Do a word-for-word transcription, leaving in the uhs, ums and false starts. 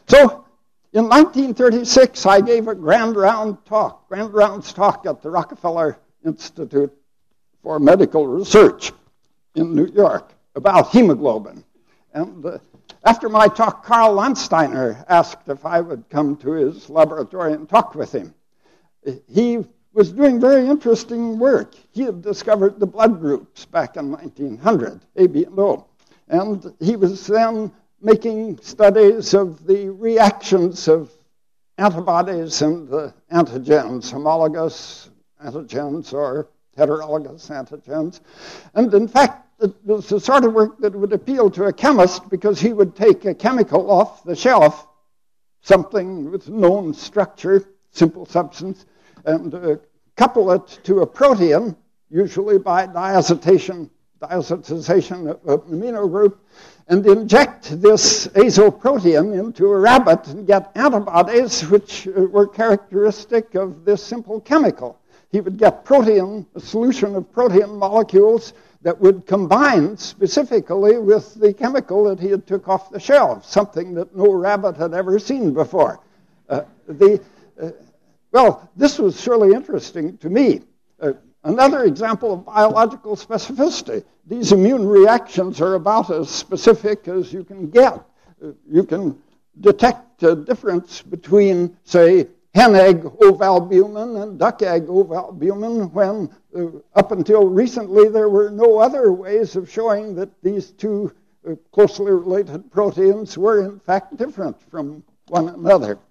So in nineteen thirty-six, I gave a grand round talk, grand rounds talk at the Rockefeller Institute for Medical Research in New York about hemoglobin. And uh, after my talk, Karl Landsteiner asked if I would come to his laboratory and talk with him. He was doing very interesting work. He had discovered the blood groups back in nineteen hundred, A, B, and O. And he was then making studies of the reactions of antibodies and uh, antigens, homologous antigens or heterologous antigens. And in fact, it was the sort of work that would appeal to a chemist because he would take a chemical off the shelf, something with known structure, simple substance, and uh, couple it to a protein, usually by diazotization, diazotization of an amino group, and inject this azoprotein into a rabbit and get antibodies which uh, were characteristic of this simple chemical. He would get protein, a solution of protein molecules that would combine specifically with the chemical that he had took off the shelf, something that no rabbit had ever seen before. Uh, the, uh, well, this was surely interesting to me. Uh, another example of biological specificity. These immune reactions are about as specific as you can get. Uh, you can detect a difference between, say, hen egg ovalbumin and duck egg ovalbumin when uh, up until recently there were no other ways of showing that these two uh, closely related proteins were in fact different from one another.